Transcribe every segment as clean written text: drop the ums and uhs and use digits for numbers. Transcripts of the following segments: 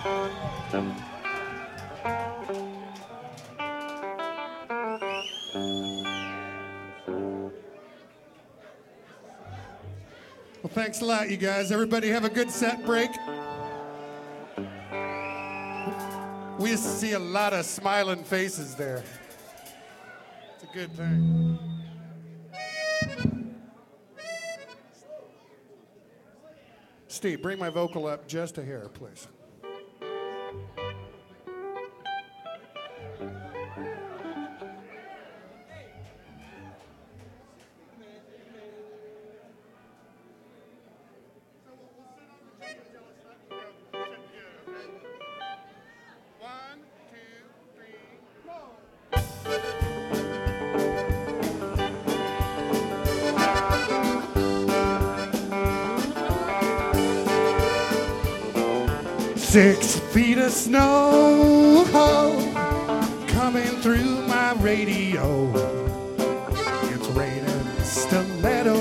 Well, thanks a lot, you guys. Everybody have a good set break. We used to see a lot of smiling faces there. It's a good thing. Steve, bring my vocal up just a hair, please. Six feet of snow coming through my radio. It's raining stilettos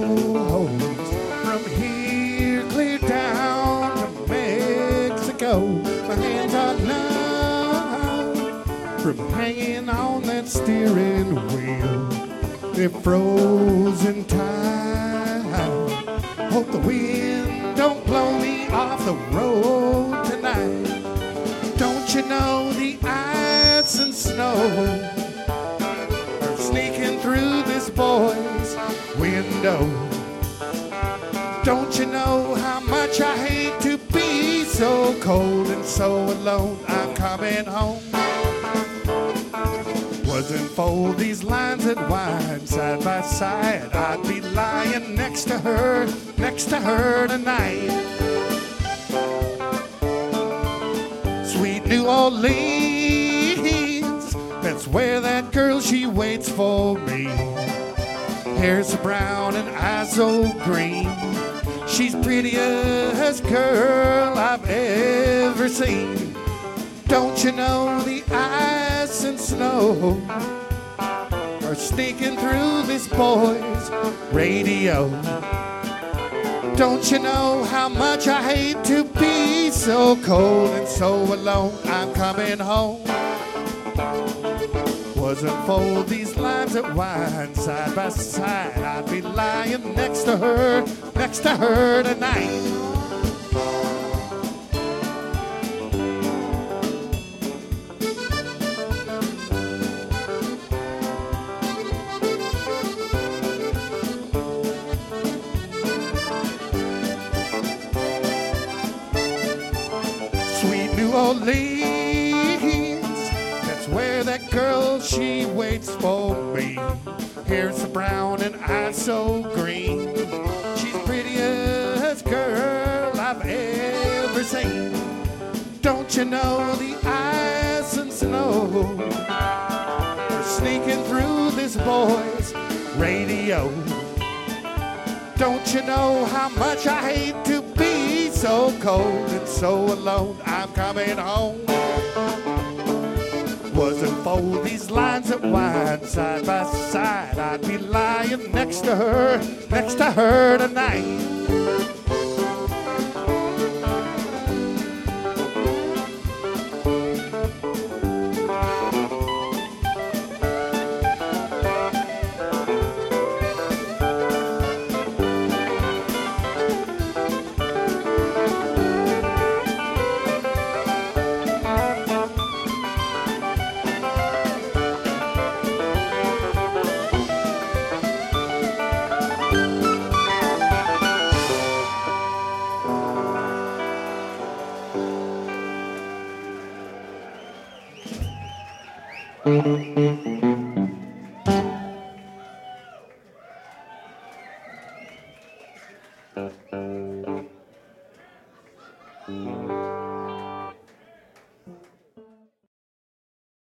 from here clear down to Mexico. My hands are numb from hanging on that steering wheel. They're frozen tight. Hope the wind don't blow me off the road tonight. Don't you know the ice and snow are sneaking through this boy's window? Don't you know how much I hate to be so cold and so alone? I'm coming home. Wasn't for these lines that wind side by side, I'd be lying next to her tonight. Sweet New Orleans, that's where that girl, she waits for me. Hair so brown and eyes so green, she's prettiest girl I've ever seen. Don't you know the ice and snow are sneaking through this boy's radio? Don't you know how much I hate to be so cold and so alone? I'm coming home. Wasn't for these lines that wind side by side, I'd be lying next to her tonight. New Orleans, that's where that girl, she waits for me. Hair so brown and eyes so green, she's the prettiest girl I've ever seen. Don't you know the ice and snow are sneaking through this boy's radio? Don't you know how much I hate to be so cold and so alone? I'm coming home. Wasn't for these lines that wind side by side, I'd be lying next to her tonight.